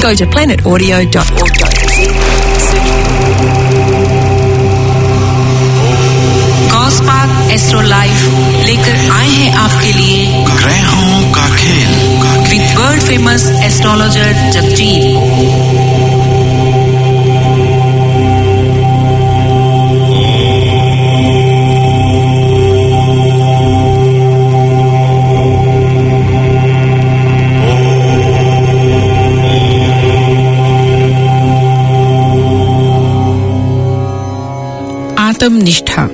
Go to planetaudio.org.nz. Cospark astro life लेकर आए हैं आपके लिए ग्रहों का खेल with world famous astrologer Jagjit. आत्मनिष्ठा।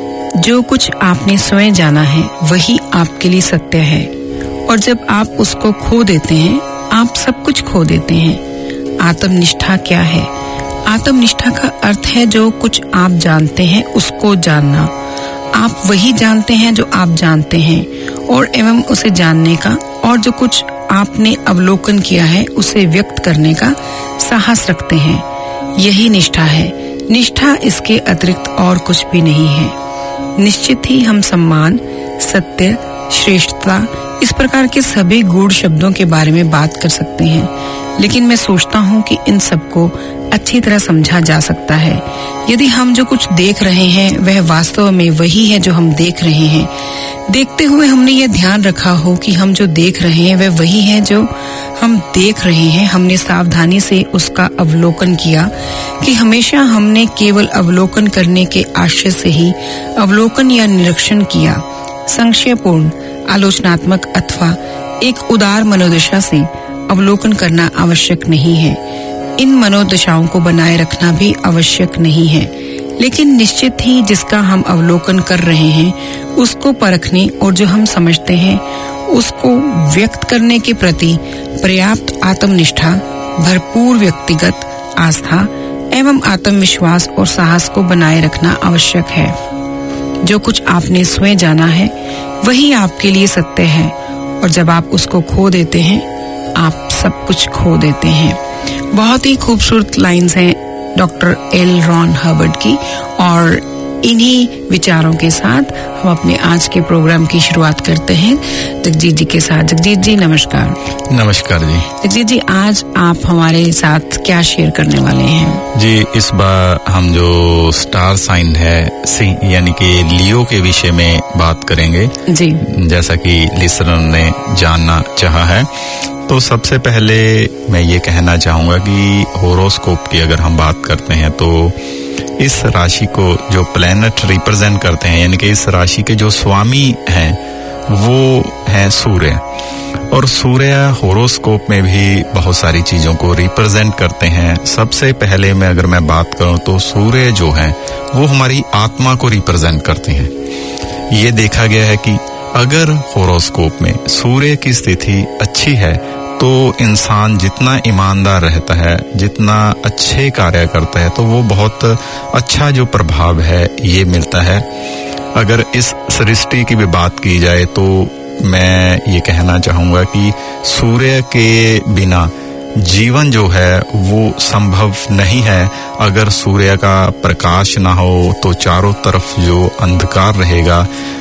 जो कुछ आपने स्वयं जाना है वही आपके लिए सत्य है, और जब आप उसको खो देते हैं आप सब कुछ खो देते हैं। आत्मनिष्ठा क्या है? आत्मनिष्ठा का अर्थ है जो कुछ आप जानते हैं उसको जानना। आप वही जानते हैं जो आप जानते हैं और एवं उसे जानने का, और जो कुछ आपने अवलोकन किया है उसे व्यक्त करने का साहस रखते हैं। यही निष्ठा है। निष्ठा इसके अतिरिक्त और कुछ भी नहीं है। निश्चित ही हम सम्मान, सत्य, श्रेष्ठता, इस प्रकार के सभी गूढ़ शब्दों के बारे में बात कर सकते हैं, लेकिन मैं सोचता हूँ कि इन सबको अच्छी तरह समझा जा सकता है यदि हम जो कुछ देख रहे हैं वह वास्तव में वही है जो हम देख रहे हैं। देखते हुए हमने यह ध्यान रखा हो कि हम जो देख रहे हैं वह वही है जो हम देख रहे हैं। हमने सावधानी से उसका अवलोकन किया कि हमेशा हमने केवल अवलोकन करने के आशय से ही अवलोकन या निरीक्षण किया। संशयपूर्ण, आलोचनात्मक अथवा एक उदार मनोदशा से अवलोकन करना आवश्यक नहीं है। इन मनोदशाओं को बनाए रखना भी आवश्यक नहीं है, लेकिन निश्चित ही जिसका हम अवलोकन कर रहे हैं उसको परखने और जो हम समझते हैं उसको व्यक्त करने के प्रति पर्याप्त आत्मनिष्ठा, भरपूर व्यक्तिगत आस्था एवं आत्मविश्वास और साहस को बनाए रखना आवश्यक है। जो कुछ आपने स्वयं जाना है वही आपके लिए सत्य है, और जब आप उसको खो देते हैं आप सब कुछ खो देते हैं। बहुत ही खूबसूरत लाइन्स हैं डॉक्टर एल रॉन हर्बर्ट की, और इन्हीं विचारों के साथ हम अपने आज के प्रोग्राम की शुरुआत करते हैं जगजीत जी के साथ। जगजीत जी नमस्कार। नमस्कार जी। जगजीत जी, आज आप हमारे साथ क्या शेयर करने वाले हैं? जी, इस बार हम जो स्टार साइन है यानी कि लियो के विषय में बात करेंगे जी, जैसा कि लिसनर ने जानना चाहा है। तो सबसे पहले मैं ये कहना चाहूंगा कि होरोस्कोप की अगर हम बात करते हैं तो इस राशि को जो प्लैनेट रिप्रेजेंट करते हैं, यानी कि इस राशि के जो स्वामी हैं वो हैं सूर्य, और सूर्य होरोस्कोप में भी बहुत सारी चीजों को रिप्रेजेंट करते हैं। सबसे पहले मैं अगर मैं बात करूं तो सूर्य जो है वो हमारी आत्मा को रिप्रेजेंट करते हैं। ये देखा गया है कि अगर होरोस्कोप में सूर्य की स्थिति अच्छी है तो इंसान जितना ईमानदार रहता है, जितना अच्छे कार्य करता है, तो वो बहुत अच्छा जो प्रभाव है ये मिलता है। अगर इस सृष्टि की भी बात की जाए तो मैं ये कहना चाहूंगा कि सूर्य के बिना जीवन जो है वो संभव नहीं है। अगर सूर्य का प्रकाश ना हो तो चारों तरफ जो अंधकार रहेगा,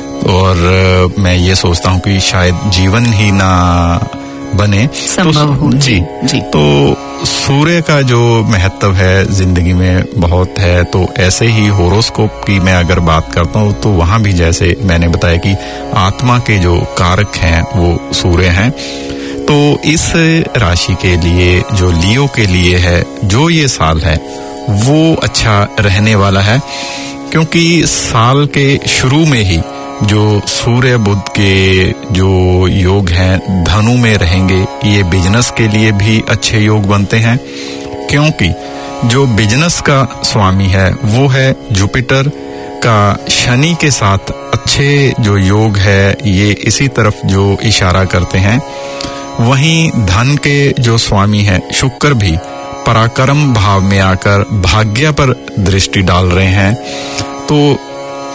और मैं ये सोचता हूँ कि शायद जीवन ही ना बने संभव हो। जी। तो सूर्य का जो महत्व है जिंदगी में बहुत है। तो ऐसे ही होरोस्कोप की मैं अगर बात करता हूँ तो वहां भी जैसे मैंने बताया कि आत्मा के जो कारक हैं वो सूर्य हैं। तो इस राशि के लिए जो लियो के लिए है, जो ये साल है वो अच्छा रहने वाला है, क्योंकि साल के शुरू में ही जो सूर्य बुध के जो योग हैं धनु में रहेंगे, ये बिजनेस के लिए भी अच्छे योग बनते हैं, क्योंकि जो बिजनेस का स्वामी है वो है जुपिटर का शनि के साथ अच्छे जो योग है ये इसी तरफ जो इशारा करते हैं। वहीं धन के जो स्वामी है शुक्र भी पराक्रम भाव में आकर भाग्य पर दृष्टि डाल रहे हैं। तो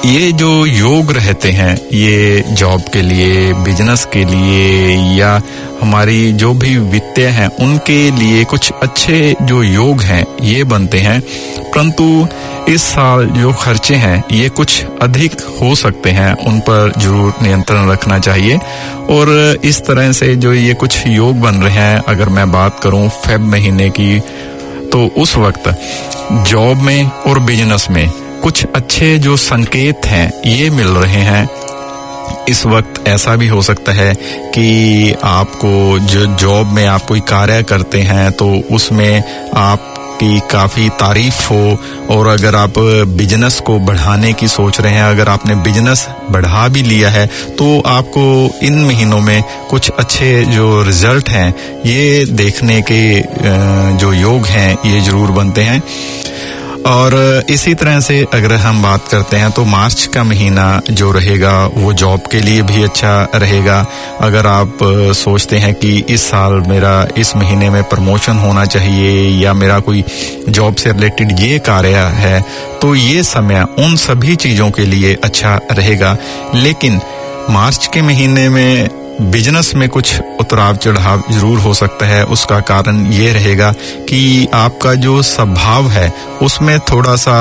ये जो योग रहते हैं, ये जॉब के लिए, बिजनेस के लिए या हमारी जो भी वित्तीय हैं उनके लिए कुछ अच्छे जो योग हैं ये बनते हैं। परंतु इस साल जो खर्चे हैं ये कुछ अधिक हो सकते हैं, उन पर जरूर नियंत्रण रखना चाहिए। और इस तरह से जो ये कुछ योग बन रहे हैं, अगर मैं बात करूं फेब महीने की, तो उस वक्त जॉब में और बिजनेस में कुछ अच्छे जो संकेत हैं ये मिल रहे हैं। इस वक्त ऐसा भी हो सकता है कि आपको जो जॉब में आप कोई कार्य करते हैं तो उसमें आपकी काफी तारीफ हो, और अगर आप बिजनेस को बढ़ाने की सोच रहे हैं, अगर आपने बिजनेस बढ़ा भी लिया है, तो आपको इन महीनों में कुछ अच्छे जो रिजल्ट हैं ये देखने के जो योग हैं ये जरूर बनते हैं। और इसी तरह से अगर हम बात करते हैं तो मार्च का महीना जो रहेगा वो जॉब के लिए भी अच्छा रहेगा। अगर आप सोचते हैं कि इस साल मेरा इस महीने में प्रमोशन होना चाहिए या मेरा कोई जॉब से रिलेटेड ये कार्य है, तो ये समय उन सभी चीजों के लिए अच्छा रहेगा। लेकिन मार्च के महीने में बिजनेस में कुछ उतराव चढ़ाव जरूर हो सकता है। उसका कारण ये रहेगा कि आपका जो स्वभाव है उसमें थोड़ा सा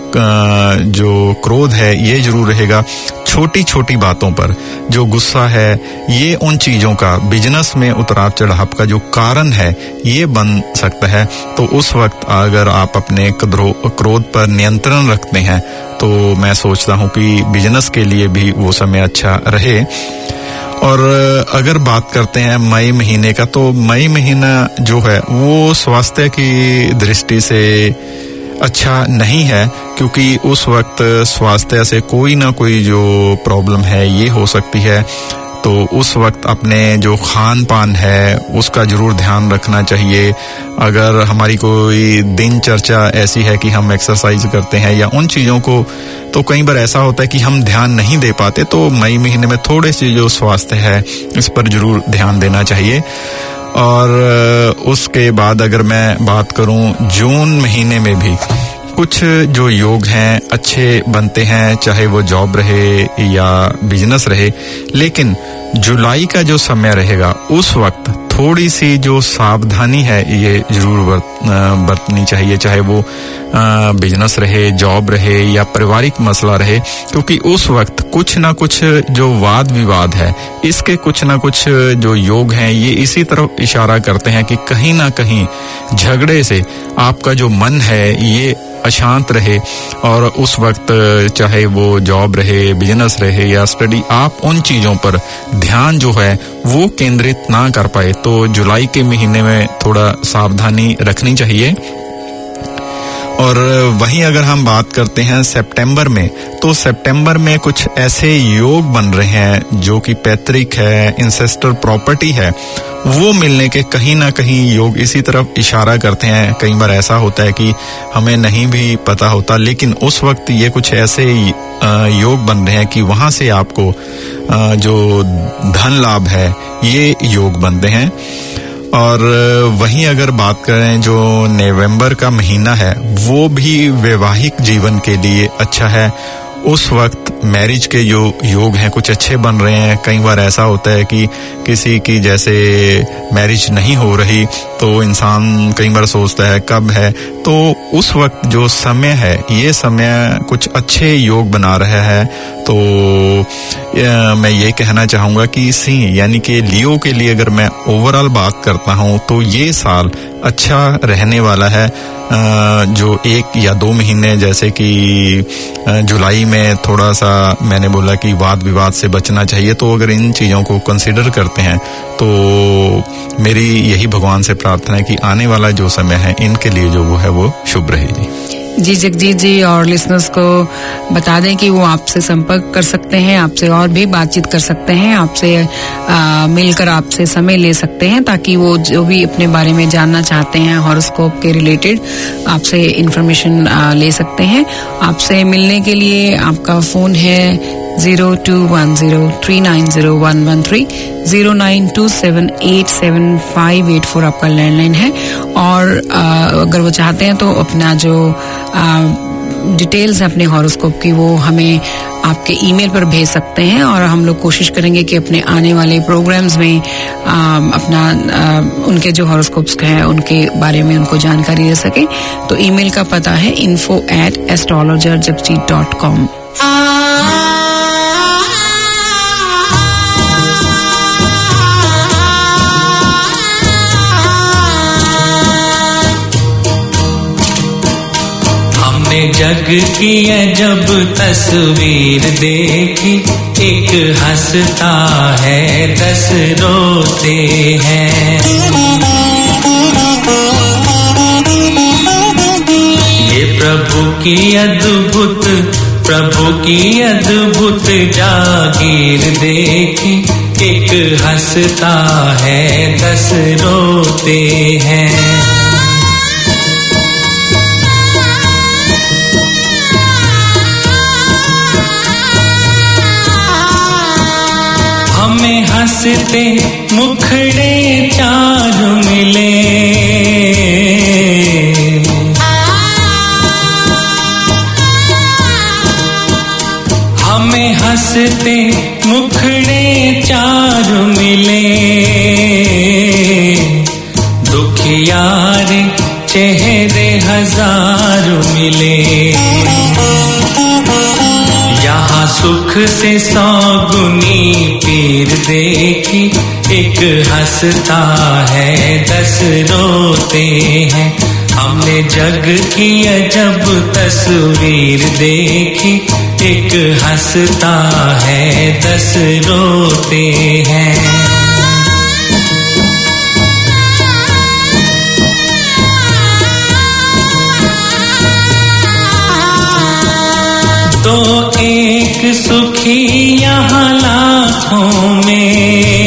जो क्रोध है ये जरूर रहेगा। छोटी छोटी बातों पर जो गुस्सा है ये उन चीजों का बिजनेस में उतराव चढ़ाव का जो कारण है ये बन सकता है। तो उस वक्त अगर आप अपने क्रोध पर नियंत्रण रखते हैं तो मैं सोचता हूँ कि बिजनेस के लिए भी वो समय अच्छा रहे। और अगर बात करते हैं मई महीने का, तो मई महीना जो है वो स्वास्थ्य की दृष्टि से अच्छा नहीं है, क्योंकि उस वक्त स्वास्थ्य से कोई ना कोई जो प्रॉब्लम है ये हो सकती है। तो उस वक्त अपने जो खान पान है उसका जरूर ध्यान रखना चाहिए। अगर हमारी कोई दिनचर्या ऐसी है कि हम एक्सरसाइज करते हैं या उन चीजों को, तो कई बार ऐसा होता है कि हम ध्यान नहीं दे पाते, तो मई महीने में थोड़े से जो स्वास्थ्य है इस पर जरूर ध्यान देना चाहिए। और उसके बाद अगर मैं बात करूं जून महीने में भी कुछ जो योग हैं अच्छे बनते हैं, चाहे वो जॉब रहे या बिजनेस रहे। लेकिन जुलाई का जो समय रहेगा उस वक्त थोड़ी सी जो सावधानी है ये जरूर बरतनी चाहिए, चाहे वो बिजनेस रहे, जॉब रहे या पारिवारिक मसला रहे, क्योंकि उस वक्त कुछ ना कुछ जो वाद विवाद है इसके कुछ ना कुछ जो योग हैं ये इसी तरफ इशारा करते हैं कि कहीं ना कहीं झगड़े से आपका जो मन है ये अशांत रहे। और उस वक्त चाहे वो जॉब रहे, बिजनेस रहे या स्टडी, आप उन चीजों पर ध्यान जो है वो केंद्रित ना कर पाए। तो जुलाई के महीने में थोड़ा सावधानी रखनी चाहिए। और वहीं अगर हम बात करते हैं सितंबर में, तो सितंबर में कुछ ऐसे योग बन रहे हैं जो कि पैतृक है, इंसेस्टर प्रॉपर्टी है, वो मिलने के कहीं ना कहीं योग इसी तरफ इशारा करते हैं। कई बार ऐसा होता है कि हमें नहीं भी पता होता, लेकिन उस वक्त ये कुछ ऐसे योग बन रहे हैं कि वहां से आपको जो धन लाभ है ये योग बनते हैं। और वहीं अगर बात करें जो नवंबर का महीना है वो भी वैवाहिक जीवन के लिए अच्छा है। उस वक्त मैरिज के जो योग हैं कुछ अच्छे बन रहे हैं। कई बार ऐसा होता है कि किसी की जैसे मैरिज नहीं हो रही तो इंसान कई बार सोचता है कब है, तो उस वक्त जो समय है ये समय कुछ अच्छे योग बना रहा है। तो मैं ये कहना चाहूंगा कि सिंह यानी कि लियो के लिए अगर मैं ओवरऑल बात करता हूं तो ये साल अच्छा रहने वाला है। जो 1 या 2 महीने जैसे कि जुलाई में थोड़ा सा मैंने बोला कि वाद विवाद से बचना चाहिए, तो अगर इन चीजों को कंसिडर करते हैं तो मेरी यही भगवान से प्रार्थना है कि आने वाला जो समय है इनके लिए जो वो है वो शुभ रहे। जी जगजीत जी, और लिसनर्स को बता दें कि वो आपसे संपर्क कर सकते हैं, आपसे और भी बातचीत कर सकते हैं, आपसे मिलकर आपसे समय ले सकते हैं, ताकि वो जो भी अपने बारे में जानना चाहते हैं हॉरोस्कोप के रिलेटेड आपसे इंफॉर्मेशन ले सकते हैं। आपसे मिलने के लिए आपका फोन है 0210390113, 0927875584 आपका लैंडलाइन है। और अगर वो चाहते हैं तो अपना जो डिटेल्स अपने हॉरोस्कोप की वो हमें आपके ईमेल पर भेज सकते हैं और हम लोग कोशिश करेंगे कि अपने आने वाले प्रोग्राम्स में उनके जो हॉरोस्कोप्स हैं उनके बारे में उनको जानकारी दे सके। तो ईमेल का पता है info@astrologerjagjeet.com। जग की जब तस्वीर देखी, एक हंसता है 10 रोते हैं। ये प्रभु की अद्भुत जागीर देखी, एक हंसता है 10 रोते हैं। हमें हंसते मुखड़े 4 मिले, हमें हंसते मुखड़े 4 मिले, दुखियारे चेहरे 1000 मिले। यहाँ सुख से 100 गुनी पीर देखी, एक हंसता है 10 रोते हैं। हमने जग की अजब तस्वीर देखी, एक हंसता है 10 रोते हैं। तो एक सुखी यहाँ लाखों में,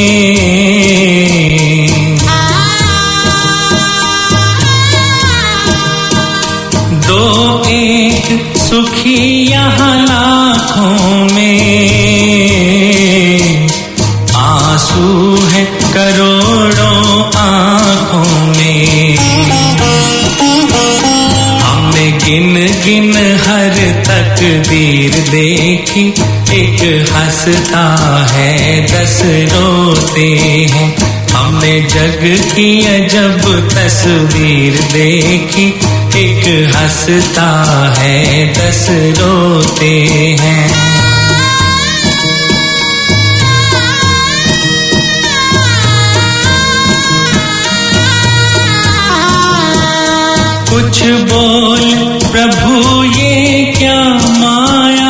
दो एक सुखी यहाँ लाखों में, आंसू है करोड़ों आँखों में। हमने गिन गिन हर तकदीर देखी, एक हंसता है 10 रोते हैं। हमने जग की अजब तस्वीर देखी, एक हंसता है 10 रोते हैं। कुछ बोल प्रभु ये क्या माया,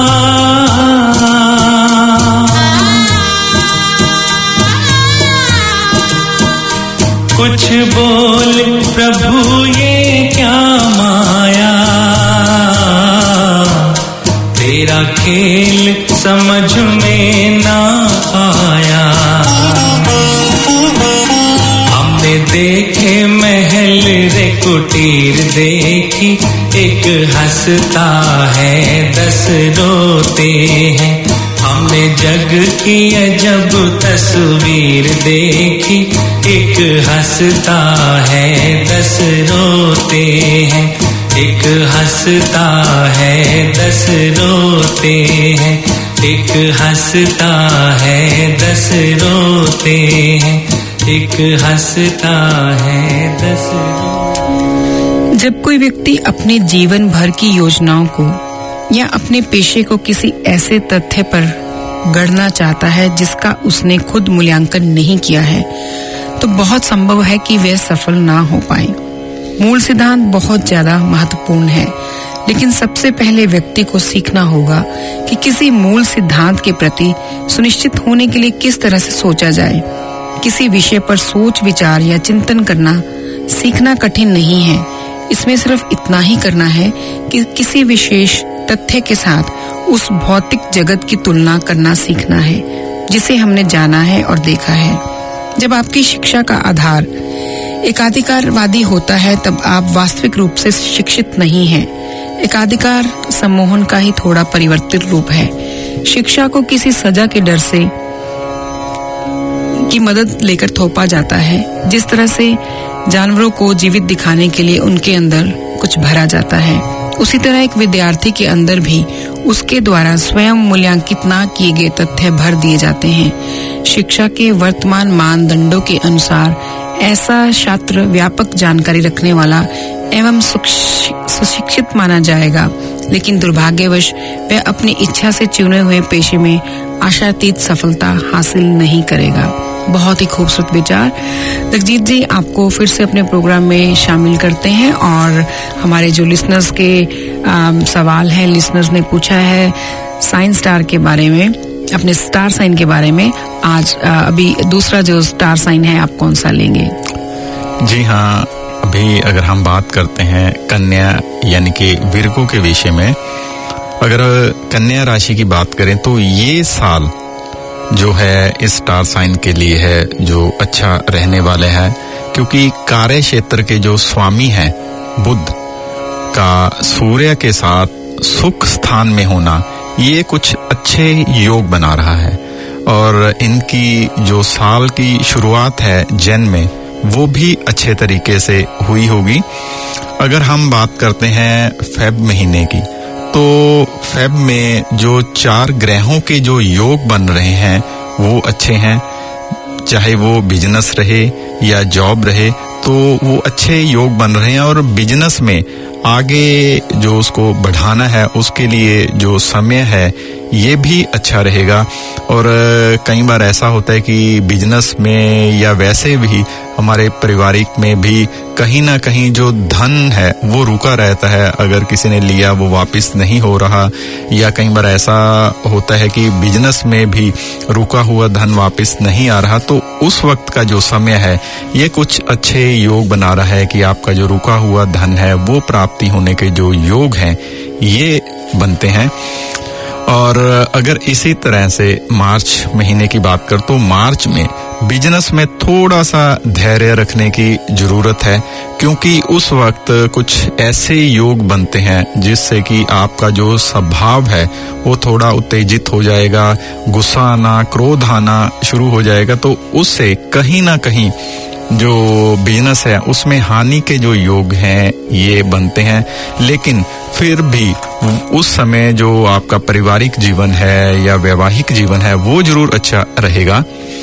कुछ बोल प्रभु ये क्या माया, तेरा खेल समझ में ना आया। हमने देखे महल रे कुटीर देखी, एक हंसता है 10 रोते हैं। हमने जग की अजब तस्वीर देखी, एक हंसता है 10 रोते हैं। एक हंसता है 10 रोते हैं, एक हंसता है 10 रोते हैं, एक हंसता है 10 रोते। जब कोई व्यक्ति अपने जीवन भर की योजनाओं को या अपने पेशे को किसी ऐसे तथ्य पर गढ़ना चाहता है जिसका उसने खुद मूल्यांकन नहीं किया है, तो बहुत संभव है कि वह सफल ना हो पाए। मूल सिद्धांत बहुत ज्यादा महत्वपूर्ण है, लेकिन सबसे पहले व्यक्ति को सीखना होगा कि किसी मूल सिद्धांत के प्रति सुनिश्चित होने के लिए किस तरह से सोचा जाए। किसी विषय पर सोच विचार या चिंतन करना सीखना कठिन नहीं है। इसमें सिर्फ इतना ही करना है कि किसी विशेष तथ्य के साथ उस भौतिक जगत की तुलना करना सीखना है जिसे हमने जाना है और देखा है। जब आपकी शिक्षा का आधार एकाधिकारवादी होता है, तब आप वास्तविक रूप से शिक्षित नहीं हैं। एकाधिकार सम्मोहन का ही थोड़ा परिवर्तित रूप है। शिक्षा को किसी सजा के डर से की मदद लेकर थोपा जाता है, जिस तरह से जानवरों को जीवित दिखाने के लिए उनके अंदर कुछ भरा जाता है। उसी तरह एक विद्यार्थी के अंदर भी उसके द्वारा स्वयं मूल्यांकित न किए गए तथ्य भर दिए जाते हैं। शिक्षा के वर्तमान मानदंडों के अनुसार ऐसा छात्र व्यापक जानकारी रखने वाला एवं सुशिक्षित माना जाएगा, लेकिन दुर्भाग्यवश वह अपनी इच्छा से चुने हुए पेशे में आशातीत सफलता हासिल नहीं करेगा। बहुत ही खूबसूरत विचार। जगजीत जी, आपको फिर से अपने प्रोग्राम में शामिल करते हैं और हमारे जो लिसनर्स के सवाल हैं, लिसनर्स ने पूछा है साइन स्टार के बारे में, अपने स्टार साइन के बारे में। आज अभी दूसरा जो स्टार साइन है, आप कौन सा लेंगे? जी हाँ, अभी अगर हम बात करते हैं कन्या यानी कि विर्गो के विषय में, अगर कन्या राशि की बात करें तो ये साल जो है इस स्टार साइन के लिए है जो अच्छा रहने वाले हैं, क्योंकि कार्य क्षेत्र के जो स्वामी हैं बुध का सूर्य के साथ सुख स्थान में होना, ये कुछ अच्छे योग बना रहा है और इनकी जो साल की शुरुआत है जैन में, वो भी अच्छे तरीके से हुई होगी। अगर हम बात करते हैं फेब महीने की, तो फेब में जो 4 ग्रहों के जो योग बन रहे हैं वो अच्छे हैं। चाहे वो बिजनेस रहे या जॉब रहे, तो वो अच्छे योग बन रहे हैं और बिजनेस में आगे जो उसको बढ़ाना है उसके लिए जो समय है ये भी अच्छा रहेगा। और कई बार ऐसा होता है कि बिजनेस में या वैसे भी हमारे पारिवारिक में भी कहीं ना कहीं जो धन है वो रुका रहता है। अगर किसी ने लिया वो वापस नहीं हो रहा, या कई बार ऐसा होता है कि बिजनेस में भी रुका हुआ धन वापस नहीं आ रहा, तो उस वक्त का जो समय है ये कुछ अच्छे योग बना रहा है कि आपका जो रुका हुआ धन है वो प्राप्ति होने के जो योग हैं ये बनते हैं। और अगर इसी तरह से मार्च महीने की बात कर, तो मार्च में बिजनेस में थोड़ा सा धैर्य रखने की जरूरत है, क्योंकि उस वक्त कुछ ऐसे योग बनते हैं जिससे कि आपका जो स्वभाव है वो थोड़ा उत्तेजित हो जाएगा, गुस्सा आना, क्रोध आना शुरू हो जाएगा। तो उससे कहीं ना कहीं जो बिजनेस है उसमें हानि के जो योग हैं ये बनते हैं। लेकिन फिर भी उस समय जो आपका पारिवारिक जीवन है या वैवाहिक जीवन है वो जरूर अच्छा रहेगा।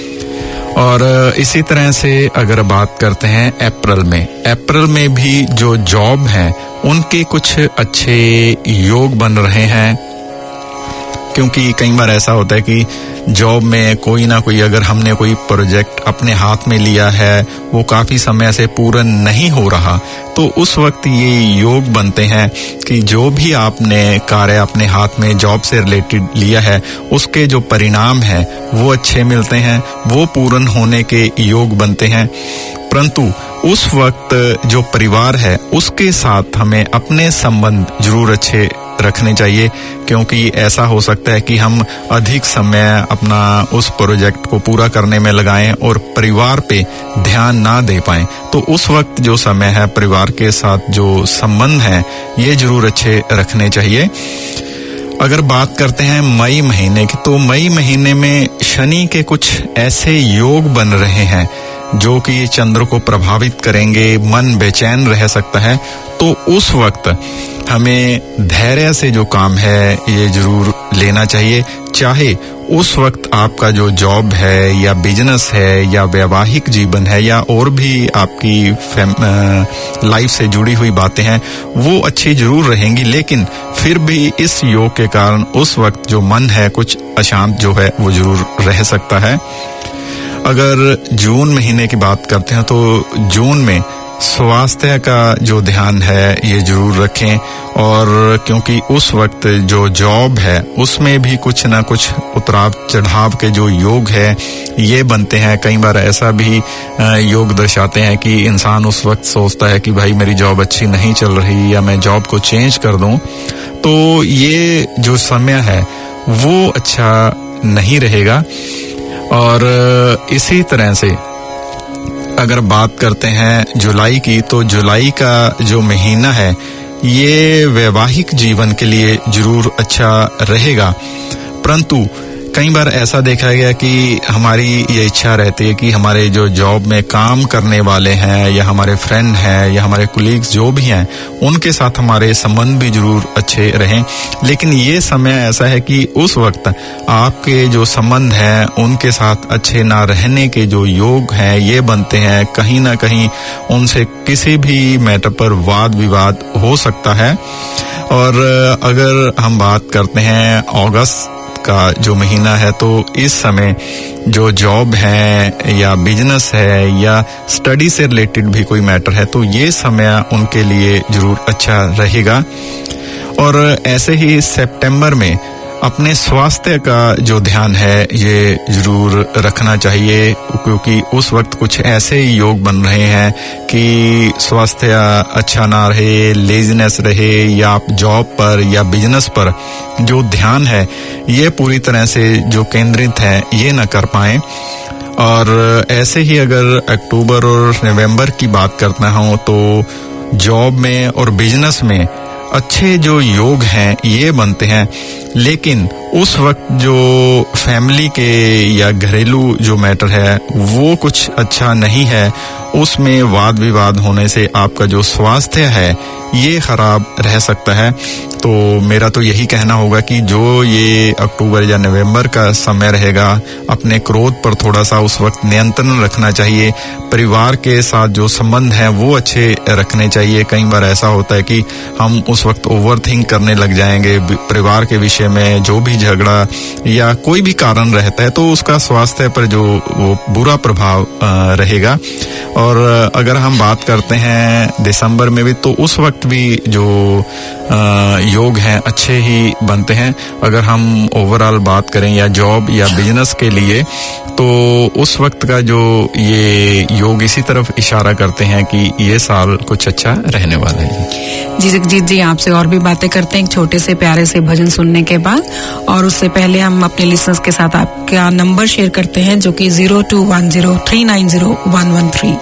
और इसी तरह से अगर बात करते हैं अप्रैल में भी जो जॉब है उनके कुछ अच्छे योग बन रहे हैं, क्योंकि कई बार ऐसा होता है कि जॉब में कोई ना कोई, अगर हमने कोई प्रोजेक्ट अपने हाथ में लिया है वो काफी समय से पूरा नहीं हो रहा, तो उस वक्त ये योग बनते हैं कि जो भी आपने कार्य अपने हाथ में जॉब से रिलेटेड लिया है उसके जो परिणाम हैं वो अच्छे मिलते हैं, वो पूर्ण होने के योग बनते हैं। परंतु उस वक्त जो परिवार है उसके साथ हमें अपने संबंध जरूर अच्छे रखने चाहिए, क्योंकि ऐसा हो सकता है कि हम अधिक समय अपना उस प्रोजेक्ट को पूरा करने में लगाएं और परिवार पे ध्यान ना दे पाएं। तो उस वक्त जो समय है परिवार के साथ जो संबंध है ये जरूर अच्छे रखने चाहिए। अगर बात करते हैं मई महीने की, तो मई महीने में शनि के कुछ ऐसे योग बन रहे हैं जो कि चंद्र को प्रभावित करेंगे, मन बेचैन रह सकता है। तो उस वक्त हमें धैर्य से जो काम है ये जरूर लेना चाहिए, चाहे उस वक्त आपका जो जॉब है या बिजनेस है या वैवाहिक जीवन है या और भी आपकी लाइफ से जुड़ी हुई बातें हैं वो अच्छी जरूर रहेंगी। लेकिन फिर भी इस योग के कारण उस वक्त जो मन है कुछ अशांत जो है वो जरूर रह सकता है। अगर जून महीने की बात करते हैं, तो जून में स्वास्थ्य का जो ध्यान है ये जरूर रखें, और क्योंकि उस वक्त जो जॉब है उसमें भी कुछ ना कुछ उतराव चढ़ाव के जो योग है ये बनते हैं। कई बार ऐसा भी योग दर्शाते हैं कि इंसान उस वक्त सोचता है कि भाई मेरी जॉब अच्छी नहीं चल रही या मैं जॉब को चेंज कर दूं, तो ये जो समय है वो अच्छा नहीं रहेगा। और इसी तरह से अगर बात करते हैं जुलाई की, तो जुलाई का जो महीना है ये वैवाहिक जीवन के लिए जरूर अच्छा रहेगा, परंतु कई बार ऐसा देखा गया कि हमारी ये इच्छा रहती है कि हमारे जो जॉब में काम करने वाले हैं या हमारे फ्रेंड हैं या हमारे कुलीग्स जो भी हैं उनके साथ हमारे संबंध भी जरूर अच्छे रहें, लेकिन ये समय ऐसा है कि उस वक्त आपके जो संबंध हैं उनके साथ अच्छे ना रहने के जो योग हैं ये बनते हैं। कहीं ना कहीं उनसे किसी भी मैटर पर वाद विवाद हो सकता है। और अगर हम बात करते हैं अगस्त का जो महीना है तो इस समय जो जॉब है या बिजनेस है या स्टडी से रिलेटेड भी कोई मैटर है तो ये समय उनके लिए जरूर अच्छा रहेगा। और ऐसे ही सितंबर में अपने स्वास्थ्य का जो ध्यान है ये जरूर रखना चाहिए, क्योंकि उस वक्त कुछ ऐसे योग बन रहे हैं कि स्वास्थ्य अच्छा ना रहे, लेजीनेस रहे या आप जॉब पर या बिजनेस पर जो ध्यान है ये पूरी तरह से जो केंद्रित है ये ना कर पाएं। और ऐसे ही अगर अक्टूबर और नवंबर की बात करना हो तो जॉब में और बिजनेस में अच्छे जो योग हैं ये बनते हैं, लेकिन उस वक्त जो फैमिली के या घरेलू जो मैटर है वो कुछ अच्छा नहीं है, उसमें वाद विवाद होने से आपका जो स्वास्थ्य है ये खराब रह सकता है। तो मेरा तो यही कहना होगा कि जो ये अक्टूबर या नवंबर का समय रहेगा अपने क्रोध पर थोड़ा सा उस वक्त नियंत्रण रखना चाहिए। परिवार के साथ जो संबंध हैं वो अच्छे रखने चाहिए। कई बार ऐसा होता है कि हम उस वक्त ओवरथिंक करने लग जाएंगे परिवार के विषय में, जो भी झगड़ा या कोई भी कारण रहता है तो उसका स्वास्थ्य पर जो वो बुरा प्रभाव रहेगा। और अगर हम बात करते हैं दिसंबर में भी तो उस वक्त भी जो योग हैं अच्छे ही बनते हैं। अगर हम ओवरऑल बात करें या जॉब या बिजनेस के लिए तो उस वक्त का जो ये योग इसी तरफ इशारा करते हैं कि ये साल कुछ अच्छा रहने वाला है। जी जगजीत जी, आपसे और भी बातें करते हैं एक छोटे से प्यारे से भजन सुनने के बाद। और उससे पहले हम अपने लिसनर्स के साथ आपका नंबर शेयर करते हैं जो कि 0210390113।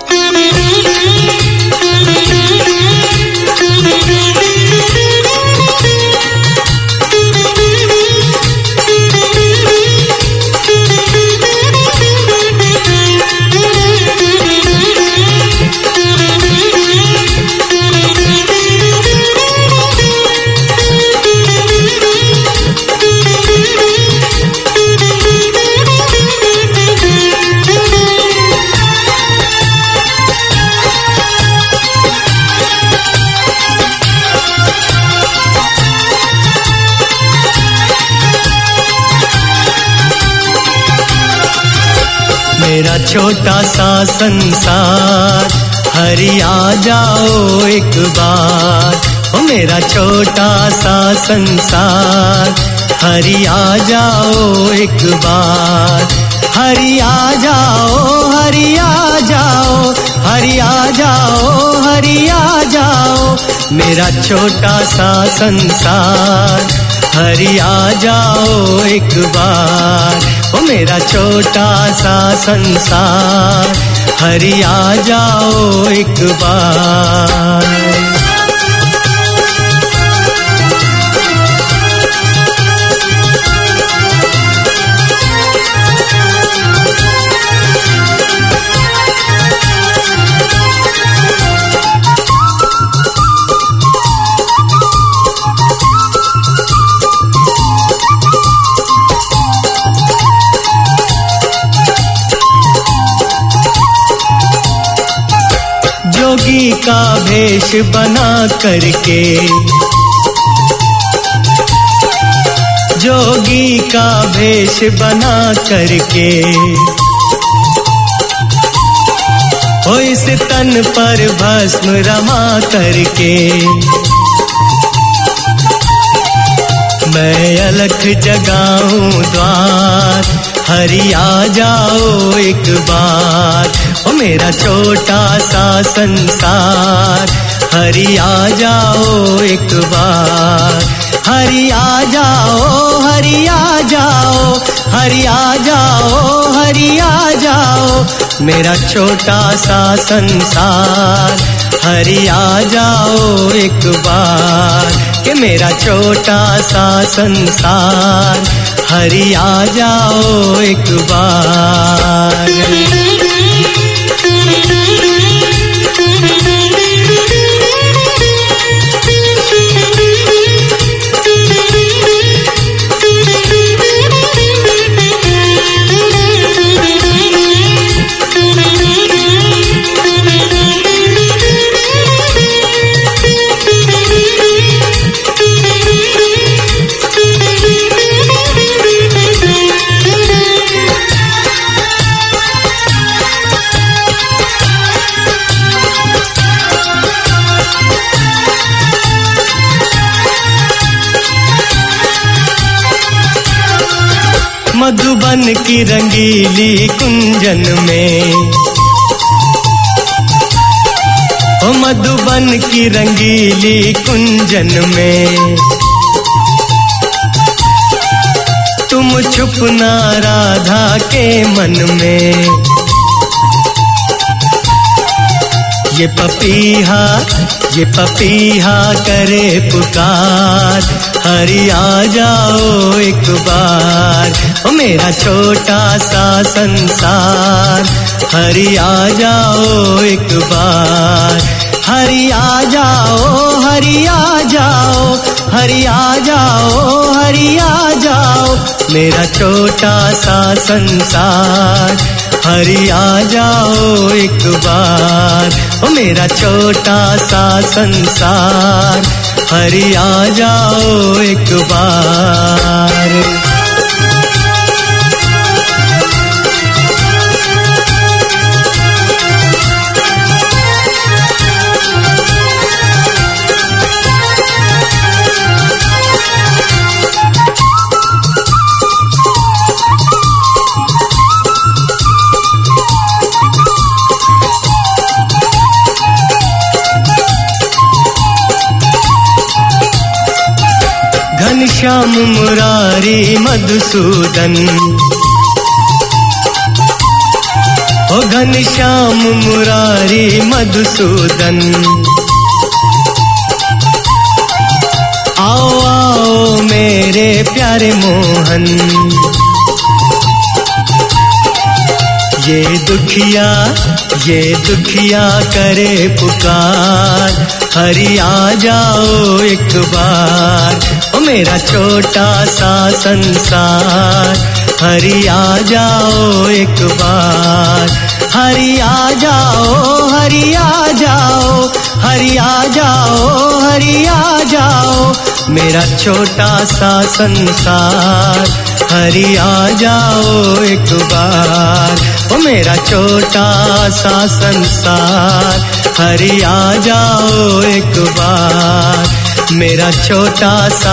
मेरा छोटा सा संसार हरि आ जाओ एक बार, ओ मेरा छोटा सा संसार हरि आ जाओ एक बार। हरि आ जाओ, हरि आ जाओ, हरि आ जाओ, हरि आ जाओ। मेरा छोटा सा संसार हरि आ जाओ एक बार, ओ मेरा छोटा सा संसार हरि आ जाओ एक बार। जोगी का भेष बना करके, जोगी का भेष बना करके, ओ इस तन पर भस्म रमा करके, मैं अलख जगाऊं द्वार, हरि आ जाओ एक बार, ओ मेरा छोटा सा संसार हरि आ जाओ एक बार। हरि आ जाओ, हरि आ जाओ, हरि आ जाओ, हरि आ जाओ। मेरा छोटा सा संसार हरि आ जाओ एक बार, कि मेरा छोटा सा संसार हरि आ जाओ एक बार। मधुबन की रंगीली कुंजन में, ओ मधुबन की रंगीली कुंजन में तुम छुपना राधा के मन में। ये पपीहा करे पुकार हरि आ जाओ एक बार। ओ मेरा छोटा सा संसार हरि आ जाओ एक बार। हरि आ जाओ, हरि आ जाओ, हरि आ जाओ, हरि आ जाओ। मेरा छोटा सा संसार हरि आ जाओ एक बार। ओ मेरा छोटा सा संसार हरि आ जाओ एक बार। घनश्याम मुरारी मधुसूदन, ओ घनश्याम मुरारी मधुसूदन। आओ आओ मेरे प्यारे मोहन। ये दुखिया करे पुकार हरि आ जाओ एक बार। ओ मेरा छोटा सा संसार हरि आ जाओ एक बार। हरि आ जाओ, हरि आ जाओ, हरि आ जाओ, हरि आ जाओ। मेरा छोटा सा संसार हरि आ जाओ एक बार। ओ मेरा छोटा सा संसार हरि आ जाओ एक बार। मेरा छोटा सा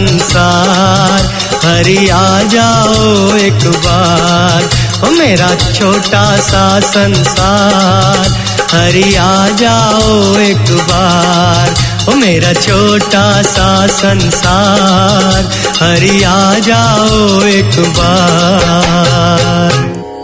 संसार हरि आ जाओ एक बार। ओ मेरा छोटा सा संसार हरि आ जाओ एक बार। ओ मेरा छोटा सा संसार हरि आ जाओ एक बार।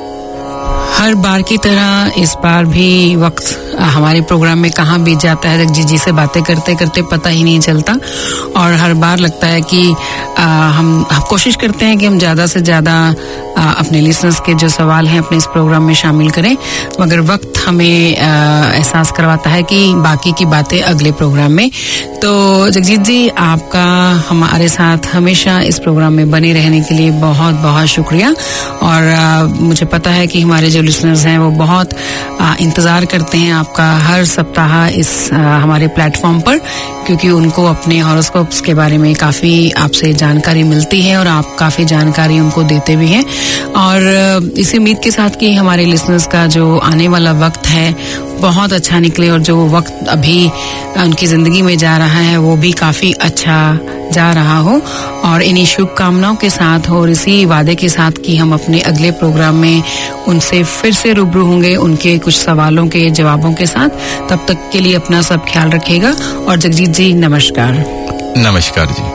हर बार की तरह इस बार भी वक्त हमारे प्रोग्राम में कहाँ बीत जाता है जगजीत जी से बातें करते करते पता ही नहीं चलता। और हर बार लगता है कि हम कोशिश करते हैं कि हम ज़्यादा से ज़्यादा अपने लिसनर्स के जो सवाल हैं अपने इस प्रोग्राम में शामिल करें, मगर वक्त हमें एहसास करवाता है कि बाकी की बातें अगले प्रोग्राम में। तो जगजीत जी, आपका हमारे साथ हमेशा इस प्रोग्राम में बने रहने के लिए बहुत बहुत शुक्रिया। और मुझे पता है कि हमारे जो लिसनर्स हैं वो बहुत इंतज़ार करते हैं आपका हर सप्ताह इस हमारे प्लेटफॉर्म पर, क्योंकि उनको अपने हॉरोस्कोप्स के बारे में काफ़ी आपसे जानकारी मिलती है और आप काफ़ी जानकारी उनको देते भी हैं। और इसी उम्मीद के साथ कि हमारे लिसनर्स का जो आने वाला वक्त है बहुत अच्छा निकले और जो वक्त अभी उनकी ज़िंदगी में जा रहा है वो भी काफ़ी अच्छा जा रहा हो। और इन्हीं शुभकामनाओं के साथ और इसी वादे के साथ कि हम अपने अगले प्रोग्राम में उनसे फिर से रूबरू होंगे उनके कुछ सवालों के जवाबों के साथ। तब तक के लिए अपना सब ख्याल रखिएगा। और जगजीत जी, नमस्कार। नमस्कार जी।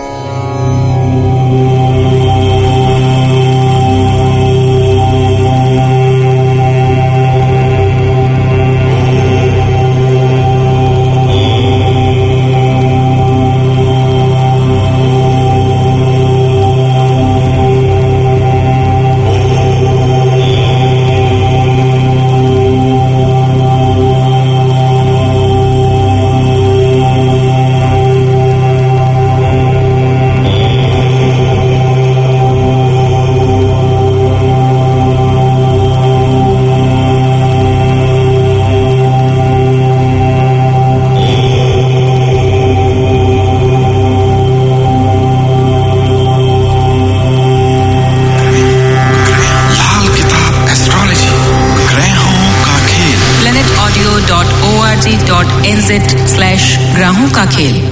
राहों का खेल।